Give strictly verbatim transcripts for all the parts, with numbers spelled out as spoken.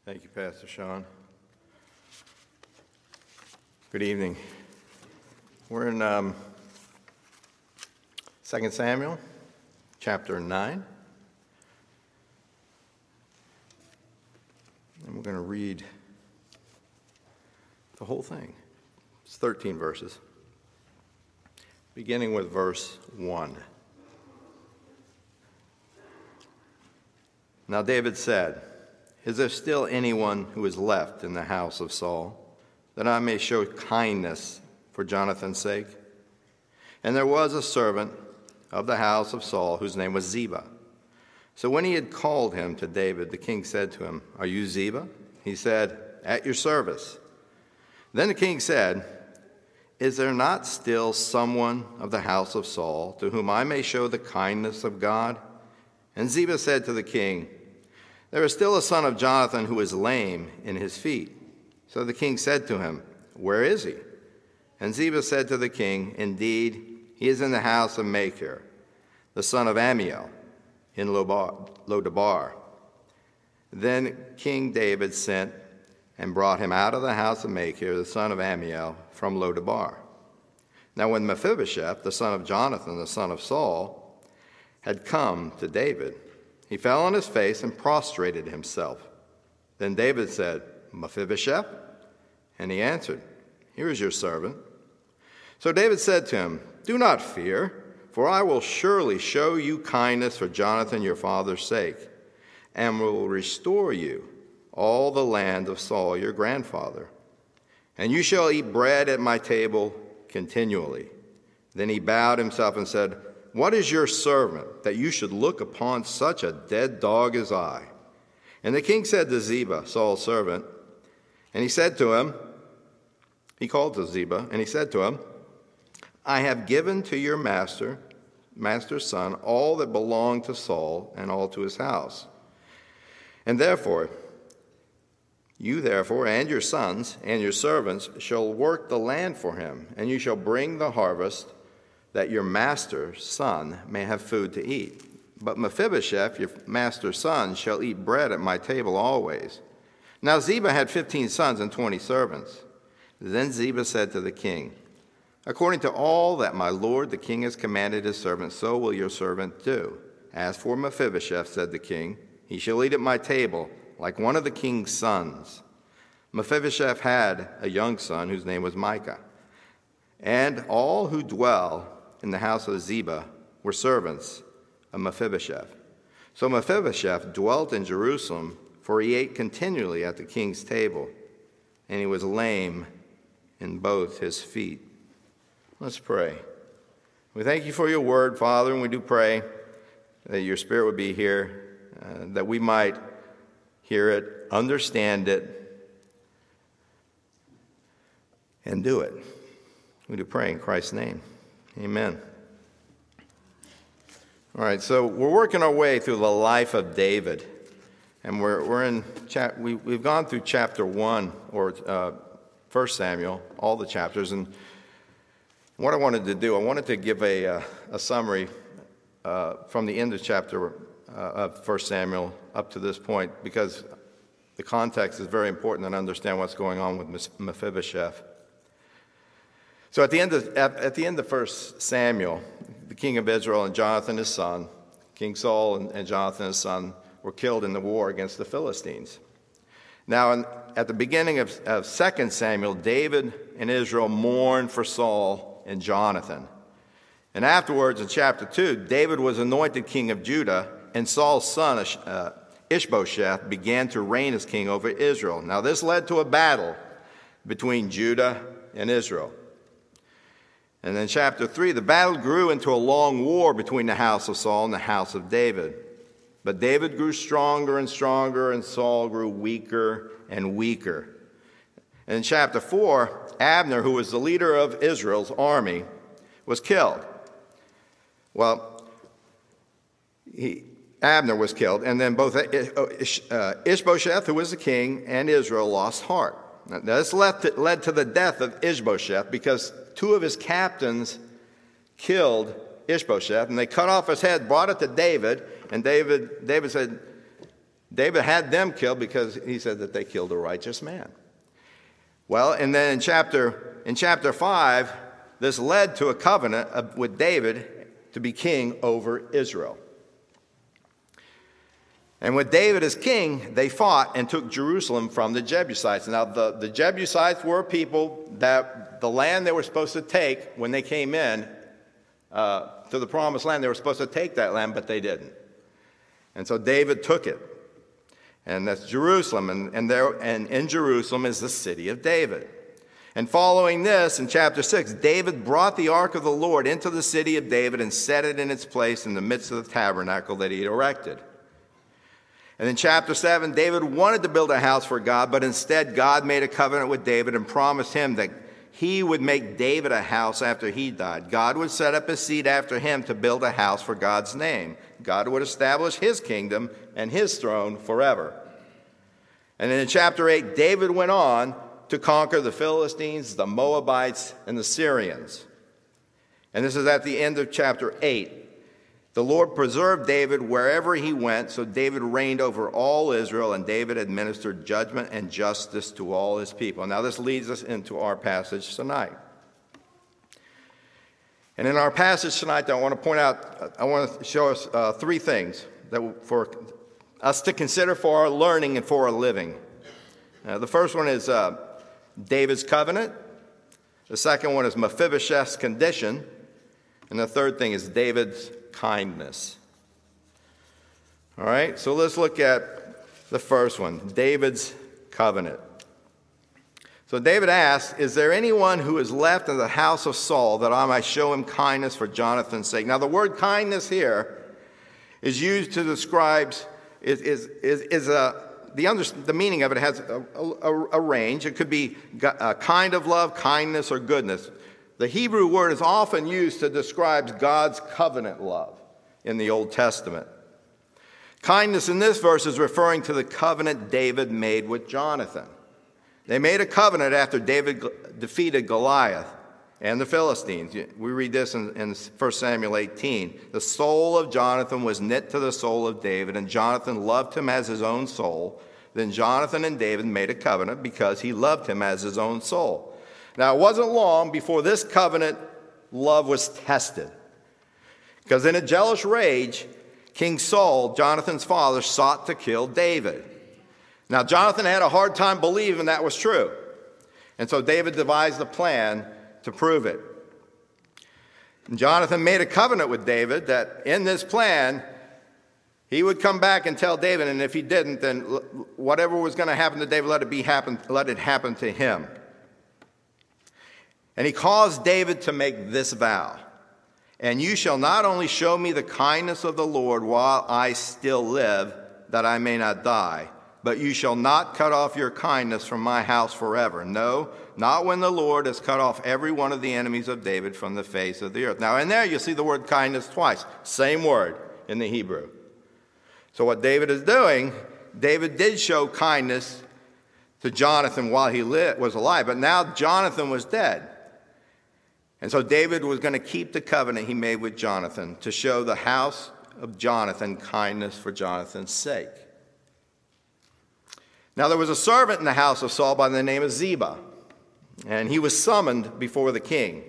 Thank you, Pastor Sean. Good evening. We're in um, Second Samuel, chapter nine. And we're going to read the whole thing. It's thirteen verses, beginning with verse one. Now David said, "Is there still anyone who is left in the house of Saul, that I may show kindness for Jonathan's sake?" And there was a servant of the house of Saul whose name was Ziba. So when he had called him to David, the king said to him, "Are you Ziba?" He said, "At your service." Then the king said, "Is there not still someone of the house of Saul to whom I may show the kindness of God?" And Ziba said to the king, "There is still a son of Jonathan who is lame in his feet." So the king said to him, "Where is he?" And Ziba said to the king, "Indeed, he is in the house of Machir, the son of Ammiel, in Lodabar." Then King David sent and brought him out of the house of Machir, the son of Ammiel, from Lodabar. Now when Mephibosheth, the son of Jonathan, the son of Saul, had come to David, he fell on his face and prostrated himself. Then David said, "Mephibosheth?" And he answered, "Here is your servant." So David said to him, "Do not fear, for I will surely show you kindness for Jonathan your father's sake, and will restore you all the land of Saul your grandfather. And you shall eat bread at my table continually." Then he bowed himself and said, "What is your servant, that you should look upon such a dead dog as I?" And the king said to Ziba, Saul's servant, and he said to him, he called to Ziba, and he said to him, "I have given to your master, master's son, all that belonged to Saul and all to his house. And therefore, you therefore and your sons and your servants shall work the land for him, and you shall bring the harvest, that your master's son may have food to eat. But Mephibosheth, your master's son, shall eat bread at my table always." Now Ziba had fifteen sons and twenty servants. Then Ziba said to the king, "According to all that my lord the king has commanded his servant, so will your servant do. As for Mephibosheth," said the king, "he shall eat at my table like one of the king's sons." Mephibosheth had a young son whose name was Micah. And all who dwell in the house of Ziba were servants of Mephibosheth. So Mephibosheth dwelt in Jerusalem, for he ate continually at the king's table, and he was lame in both his feet. Let's pray. We thank you for your word, Father, and we do pray that your Spirit would be here, uh, that we might hear it, understand it, and do it. We do pray in Christ's name. Amen. All right, so we're working our way through the life of David, and we're we're in chap. We we've gone through chapter one, or uh, First Samuel, all the chapters, and what I wanted to do, I wanted to give a uh, a summary uh, from the end of chapter uh, of First Samuel up to this point, because the context is very important and understand what's going on with Mephibosheth. So at the end of at, at the end of First Samuel, the king of Israel and Jonathan his son, King Saul and, and Jonathan his son, were killed in the war against the Philistines. Now, in, at the beginning of, of Second Samuel, David and Israel mourned for Saul and Jonathan. And afterwards, in chapter two, David was anointed king of Judah, and Saul's son uh, Ishbosheth began to reign as king over Israel. Now, this led to a battle between Judah and Israel. And in chapter three, the battle grew into a long war between the house of Saul and the house of David. But David grew stronger and stronger, and Saul grew weaker and weaker. And in chapter four, Abner, who was the leader of Israel's army, was killed. Well, he, Abner was killed, and then both uh, Ishbosheth, who was the king, and Israel lost heart. Now, this led to, led to the death of Ishbosheth, because two of his captains killed Ishbosheth, and they cut off his head, brought it to David, and David, David said, David had them killed because he said that they killed a righteous man. Well, and then in chapter, in chapter five, this led to a covenant with David to be king over Israel. And with David as king, they fought and took Jerusalem from the Jebusites. Now, the, the Jebusites were people that the land they were supposed to take when they came in uh, to the promised land, they were supposed to take that land, but they didn't. And so David took it. And that's Jerusalem. And, and, there, and in Jerusalem is the city of David. And following this, in chapter six, David brought the ark of the Lord into the city of David and set it in its place in the midst of the tabernacle that he had erected. And in chapter seven, David wanted to build a house for God, but instead God made a covenant with David and promised him that he would make David a house after he died. God would set up a seed after him to build a house for God's name. God would establish his kingdom and his throne forever. And then in chapter eight, David went on to conquer the Philistines, the Moabites, and the Syrians. And this is at the end of chapter eight. The Lord preserved David wherever he went, so David reigned over all Israel, and David administered judgment and justice to all his people. Now this leads us into our passage tonight. And in our passage tonight, I want to point out, I want to show us uh, three things that for us to consider for our learning and for our living. Uh, the first one is uh, David's covenant. The second one is Mephibosheth's condition. And the third thing is David's kindness. All right, so let's look at the first one, David's covenant. So David asks, is there anyone who is left in the house of Saul that I might show him kindness for Jonathan's sake? Now the word kindness here is used to describe, is, is, is, is a, the, under, the meaning of it has a, a, a range. It could be a kind of love, kindness, or goodness. The Hebrew word is often used to describe God's covenant love in the Old Testament. Kindness in this verse is referring to the covenant David made with Jonathan. They made a covenant after David defeated Goliath and the Philistines. We read this in, in First Samuel eighteen. The soul of Jonathan was knit to the soul of David, and Jonathan loved him as his own soul. Then Jonathan and David made a covenant because he loved him as his own soul. Now, it wasn't long before this covenant love was tested. Because in a jealous rage, King Saul, Jonathan's father, sought to kill David. Now, Jonathan had a hard time believing that was true. And so David devised a plan to prove it. And Jonathan made a covenant with David that in this plan, he would come back and tell David, and if he didn't, then whatever was going to happen to David, let it be happen, let it happen to him. And he caused David to make this vow, and you shall not only show me the kindness of the Lord while I still live, that I may not die, but you shall not cut off your kindness from my house forever. No, not when the Lord has cut off every one of the enemies of David from the face of the earth. Now in there you see the word kindness twice, same word in the Hebrew. So what David is doing, David did show kindness to Jonathan while he was alive, but now Jonathan was dead. And so David was going to keep the covenant he made with Jonathan to show the house of Jonathan kindness for Jonathan's sake. Now there was a servant in the house of Saul by the name of Ziba, and he was summoned before the king.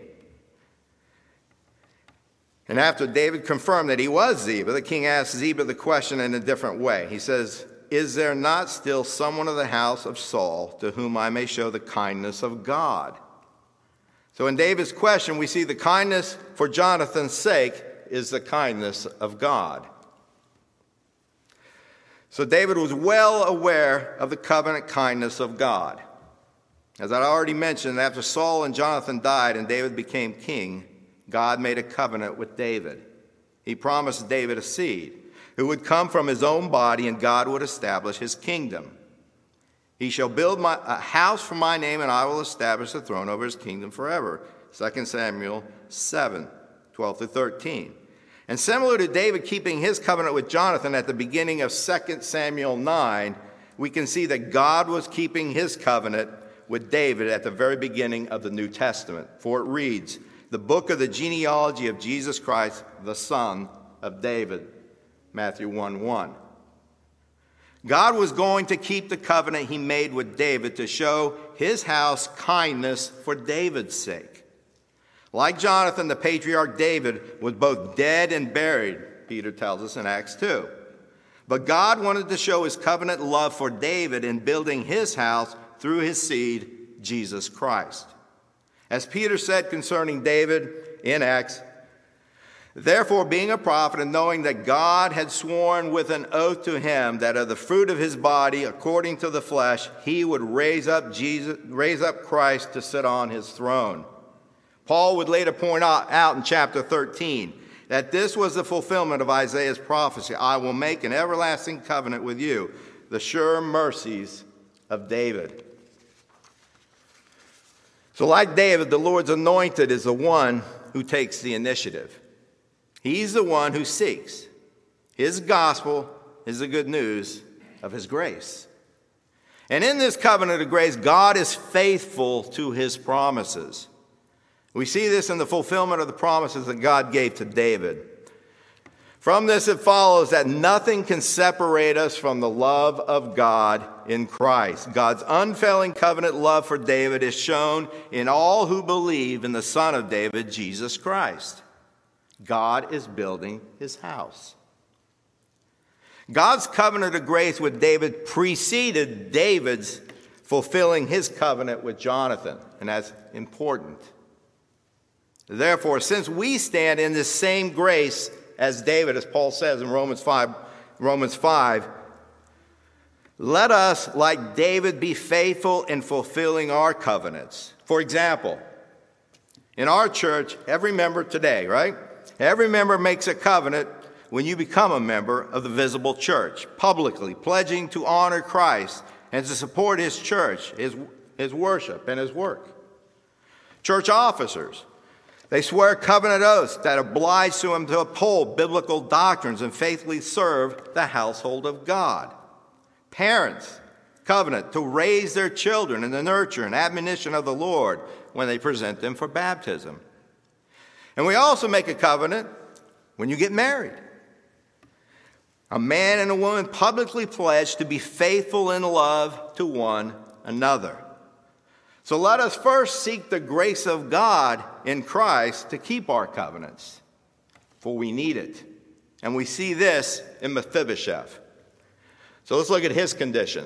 And after David confirmed that he was Ziba, the king asked Ziba the question in a different way. He says, is there not still someone of the house of Saul to whom I may show the kindness of God? So in David's question, we see the kindness for Jonathan's sake is the kindness of God. So David was well aware of the covenant kindness of God. As I already mentioned, after Saul and Jonathan died and David became king, God made a covenant with David. He promised David a seed who would come from his own body, and God would establish his kingdom. He shall build my, a house for my name, and I will establish the throne over his kingdom forever. Second Samuel seven, twelve through thirteen. And similar to David keeping his covenant with Jonathan at the beginning of Second Samuel nine, we can see that God was keeping his covenant with David at the very beginning of the New Testament. For it reads, the book of the genealogy of Jesus Christ, the son of David, Matthew one one. God was going to keep the covenant he made with David to show his house kindness for David's sake. Like Jonathan, the patriarch David was both dead and buried, Peter tells us in Acts two. But God wanted to show his covenant love for David in building his house through his seed, Jesus Christ. As Peter said concerning David in Acts, therefore, being a prophet and knowing that God had sworn with an oath to him that of the fruit of his body, according to the flesh, he would raise up Jesus, raise up Christ to sit on his throne. Paul would later point out in chapter thirteen that this was the fulfillment of Isaiah's prophecy. I will make an everlasting covenant with you, the sure mercies of David. So like David, the Lord's anointed is the one who takes the initiative. He's the one who seeks. His gospel is the good news of his grace. And in this covenant of grace, God is faithful to his promises. We see this in the fulfillment of the promises that God gave to David. From this, it follows that nothing can separate us from the love of God in Christ. God's unfailing covenant love for David is shown in all who believe in the Son of David, Jesus Christ. God is building his house. God's covenant of grace with David preceded David's fulfilling his covenant with Jonathan, and that's important. Therefore, since we stand in this same grace as David, as Paul says in Romans five, Romans five, let us, like David, be faithful in fulfilling our covenants. For example, in our church, every member today, right? Every member makes a covenant when you become a member of the visible church, publicly pledging to honor Christ and to support his church, his, his worship, and his work. Church officers, they swear covenant oaths that oblige them to uphold biblical doctrines and faithfully serve the household of God. Parents covenant to raise their children in the nurture and admonition of the Lord when they present them for baptism. And we also make a covenant when you get married. A man and a woman publicly pledge to be faithful in love to one another. So let us first seek the grace of God in Christ to keep our covenants, for we need it. And we see this in Mephibosheth. So let's look at his condition.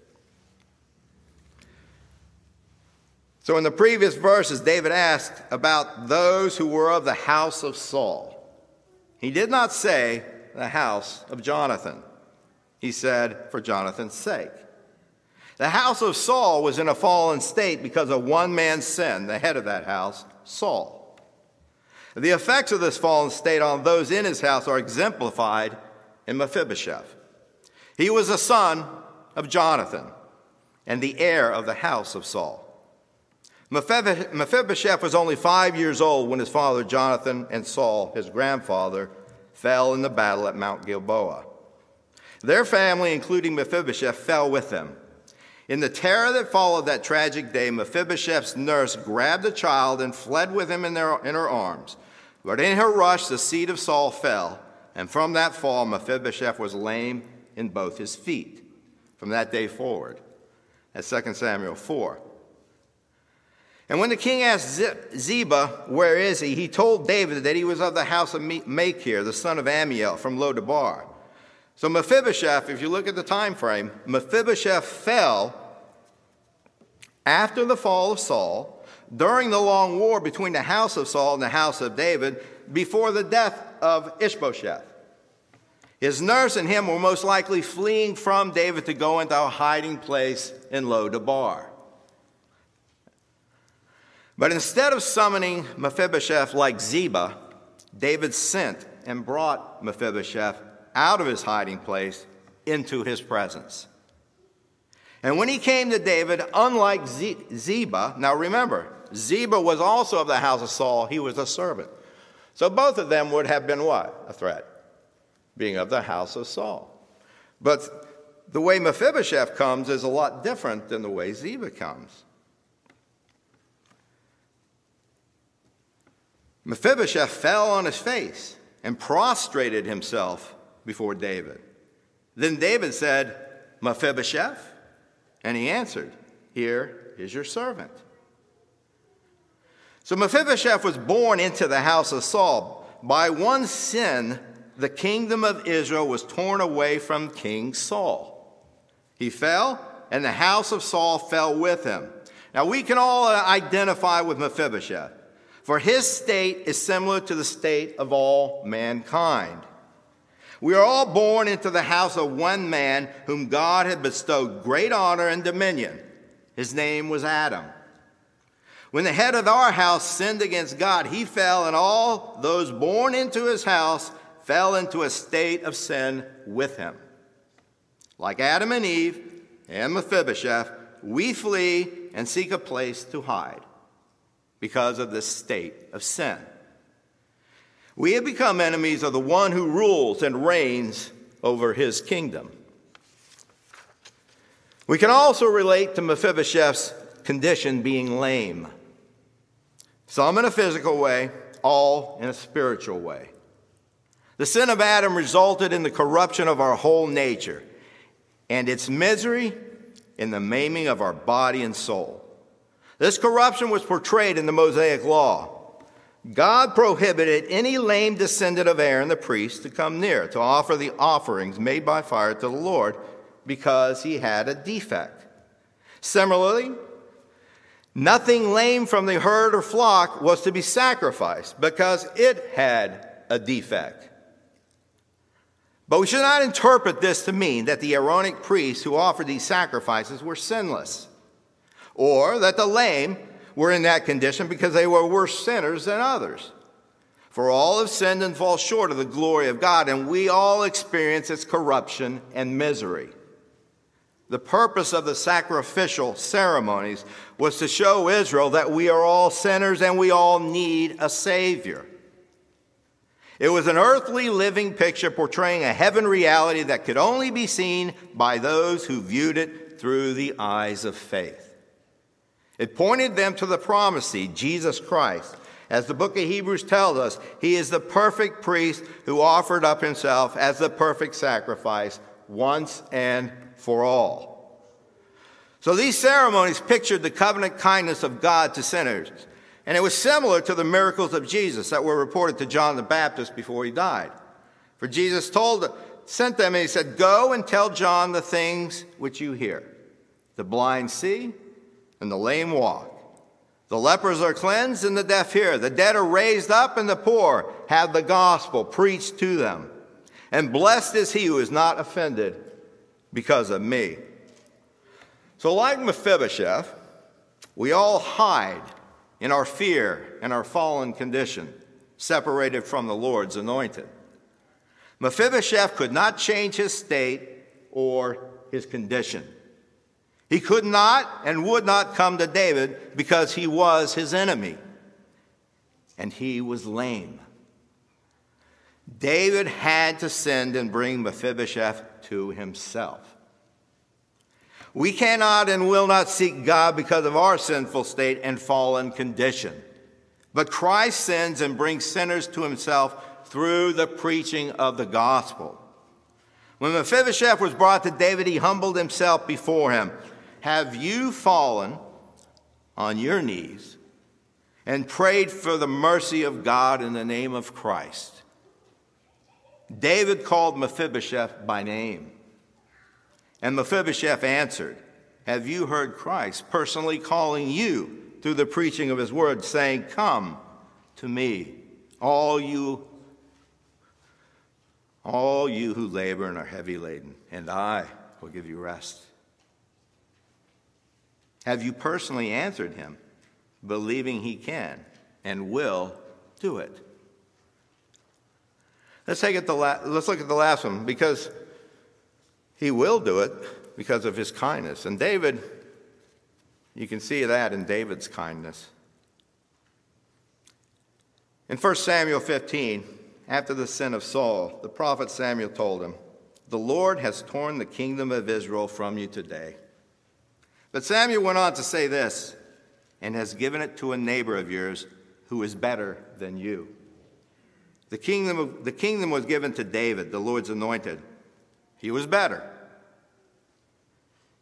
So in the previous verses, David asked about those who were of the house of Saul. He did not say the house of Jonathan. He said, for Jonathan's sake. The house of Saul was in a fallen state because of one man's sin, the head of that house, Saul. The effects of this fallen state on those in his house are exemplified in Mephibosheth. He was a son of Jonathan and the heir of the house of Saul. Mephibosheth was only five years old when his father Jonathan and Saul, his grandfather, fell in the battle at Mount Gilboa. Their family, including Mephibosheth, fell with them. In the terror that followed that tragic day, Mephibosheth's nurse grabbed the child and fled with him in, their, in her arms. But in her rush, the seed of Saul fell, and from that fall, Mephibosheth was lame in both his feet. From that day forward, that's Second Samuel four. And when the king asked Ziba, where is he, he told David that he was of the house of Machir, the son of Ammiel, from Lo-debar. So Mephibosheth, if you look at the time frame, Mephibosheth fell after the fall of Saul, during the long war between the house of Saul and the house of David, before the death of Ishbosheth. His nurse and him were most likely fleeing from David to go into a hiding place in Lo-debar. But instead of summoning Mephibosheth like Ziba, David sent and brought Mephibosheth out of his hiding place into his presence. And when he came to David, unlike Ziba, now remember, Ziba was also of the house of Saul. He was a servant. So both of them would have been what? A threat, being of the house of Saul. But the way Mephibosheth comes is a lot different than the way Ziba comes. Mephibosheth fell on his face and prostrated himself before David. Then David said, Mephibosheth? And he answered, here is your servant. So Mephibosheth was born into the house of Saul. By one sin, the kingdom of Israel was torn away from King Saul. He fell, and the house of Saul fell with him. Now we can all identify with Mephibosheth, for his state is similar to the state of all mankind. We are all born into the house of one man whom God had bestowed great honor and dominion. His name was Adam. When the head of our house sinned against God, he fell, and all those born into his house fell into a state of sin with him. Like Adam and Eve and Mephibosheth, we flee and seek a place to hide because of this state of sin. We have become enemies of the one who rules and reigns over his kingdom. We can also relate to Mephibosheth's condition being lame. Some in a physical way, all in a spiritual way. The sin of Adam resulted in the corruption of our whole nature and its misery in the maiming of our body and soul. This corruption was portrayed in the Mosaic Law. God prohibited any lame descendant of Aaron the priest to come near to offer the offerings made by fire to the Lord because he had a defect. Similarly, nothing lame from the herd or flock was to be sacrificed because it had a defect. But we should not interpret this to mean that the Aaronic priests who offered these sacrifices were sinless, or that the lame were in that condition because they were worse sinners than others. For all have sinned and fall short of the glory of God, and we all experience its corruption and misery. The purpose of the sacrificial ceremonies was to show Israel that we are all sinners and we all need a Savior. It was an earthly living picture portraying a heaven reality that could only be seen by those who viewed it through the eyes of faith. It pointed them to the promised seed, Jesus Christ. As the book of Hebrews tells us, he is the perfect priest who offered up himself as the perfect sacrifice once and for all. So these ceremonies pictured the covenant kindness of God to sinners. And it was similar to the miracles of Jesus that were reported to John the Baptist before he died. For Jesus told, sent them and he said, go and tell John the things which you hear. The blind see and the lame walk. The lepers are cleansed and the deaf hear. The dead are raised up and the poor have the gospel preached to them. And blessed is he who is not offended because of me. So like Mephibosheth, we all hide in our fear and our fallen condition, separated from the Lord's anointed. Mephibosheth could not change his state or his condition. He could not and would not come to David because he was his enemy, and he was lame. David had to send and bring Mephibosheth to himself. We cannot and will not seek God because of our sinful state and fallen condition. But Christ sends and brings sinners to himself through the preaching of the gospel. When Mephibosheth was brought to David, he humbled himself before him. Have you fallen on your knees and prayed for the mercy of God in the name of Christ? David called Mephibosheth by name. And Mephibosheth answered, have you heard Christ personally calling you through the preaching of his word, saying, come to me, all you, all you who labor and are heavy laden, and I will give you rest. Have you personally answered him, believing he can and will do it? Let's take it the la- let's look at the last one, because he will do it because of his kindness. And David, you can see that in David's kindness. In First Samuel fifteen, after the sin of Saul, the prophet Samuel told him, the Lord has torn the kingdom of Israel from you today. But Samuel went on to say this, and has given it to a neighbor of yours who is better than you. The kingdom, of, the kingdom was given to David, the Lord's anointed. He was better.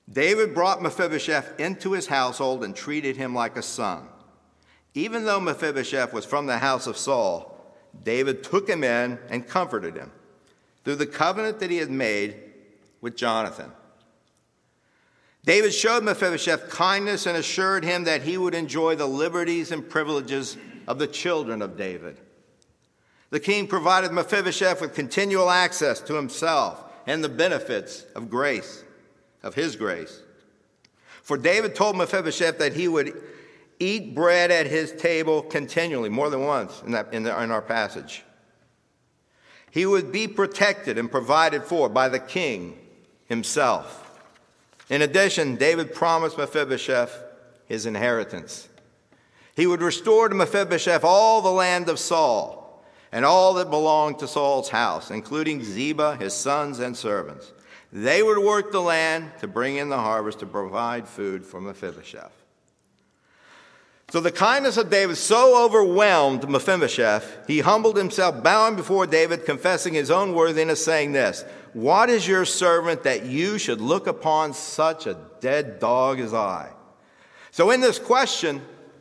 David brought Mephibosheth into his household and treated him like a son. Even though Mephibosheth was from the house of Saul, David took him in and comforted him through the covenant that he had made with Jonathan. David showed Mephibosheth kindness and assured him that he would enjoy the liberties and privileges of the children of David. The king provided Mephibosheth with continual access to himself and the benefits of grace, of his grace. For David told Mephibosheth that he would eat bread at his table continually, more than once in, that, in, the, in our passage. He would be protected and provided for by the king himself. In addition, David promised Mephibosheth his inheritance. He would restore to Mephibosheth all the land of Saul and all that belonged to Saul's house, including Ziba, his sons, and servants. They would work the land to bring in the harvest to provide food for Mephibosheth. So the kindness of David so overwhelmed Mephibosheth, he humbled himself, bowing before David, confessing his own worthiness, saying this, "What is your servant that you should look upon such a dead dog as I?" So in this question,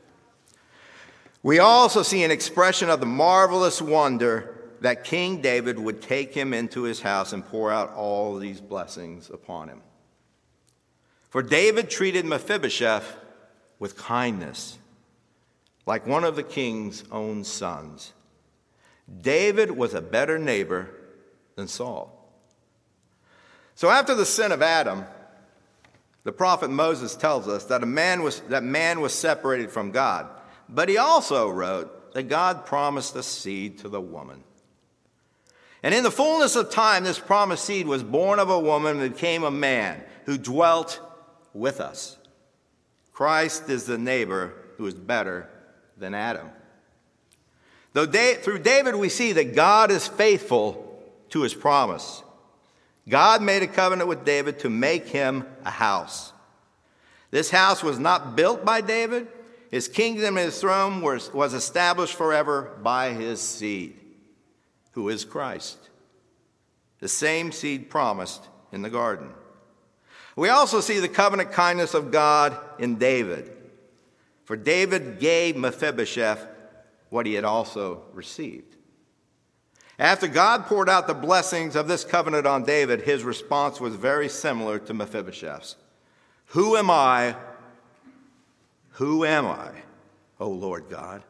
we also see an expression of the marvelous wonder that King David would take him into his house and pour out all these blessings upon him. For David treated Mephibosheth with kindness, like one of the king's own sons. David was a better neighbor than Saul. So after the sin of Adam, the prophet Moses tells us that a man was that man was separated from God. But he also wrote that God promised a seed to the woman. And in the fullness of time, this promised seed was born of a woman and became a man who dwelt with us. Christ is the neighbor who is better than Adam. Though da- through David we see that God is faithful to his promise. God made a covenant with David to make him a house. This house was not built by David. His kingdom and his throne was, was established forever by his seed, who is Christ, the same seed promised in the garden. We also see the covenant kindness of God in David. For David gave Mephibosheth what he had also received. After God poured out the blessings of this covenant on David, his response was very similar to Mephibosheth's. "Who am I? Who am I, O Lord God?"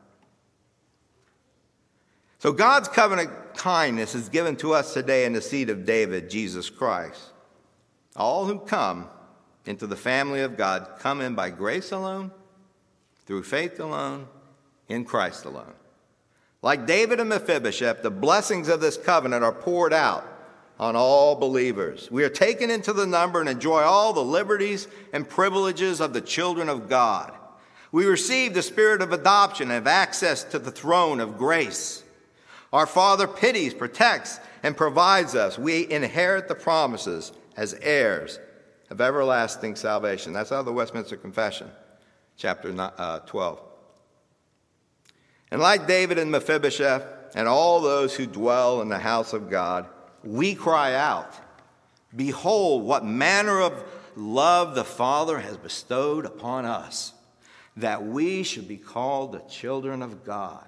So God's covenant kindness is given to us today in the seed of David, Jesus Christ. All who come into the family of God come in by grace alone, through faith alone, in Christ alone. Like David and Mephibosheth, the blessings of this covenant are poured out on all believers. We are taken into the number and enjoy all the liberties and privileges of the children of God. We receive the spirit of adoption and have access to the throne of grace. Our Father pities, protects, and provides us. We inherit the promises as heirs of everlasting salvation. That's out of the Westminster Confession, chapter twelve. And like David and Mephibosheth and all those who dwell in the house of God, we cry out, "Behold, what manner of love the Father has bestowed upon us, that we should be called the children of God."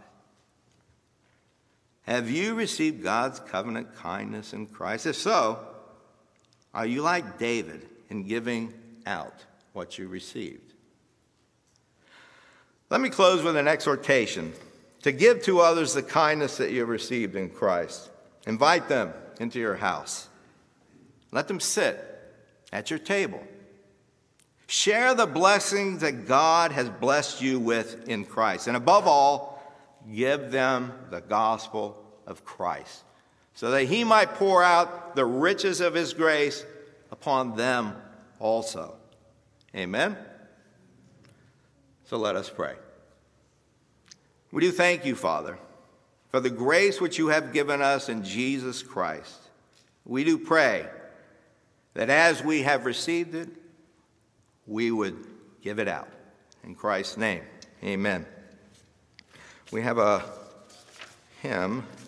Have you received God's covenant kindness in Christ? If so, are you like David in giving out what you received? Let me close with an exhortation to give to others the kindness that you have received in Christ. Invite them into your house. Let them sit at your table. Share the blessings that God has blessed you with in Christ. And above all, give them the gospel of Christ, so that he might pour out the riches of his grace upon them also. Amen? So let us pray. We do thank you, Father, for the grace which you have given us in Jesus Christ. We do pray that as we have received it, we would give it out. In Christ's name, amen. We have a hymn.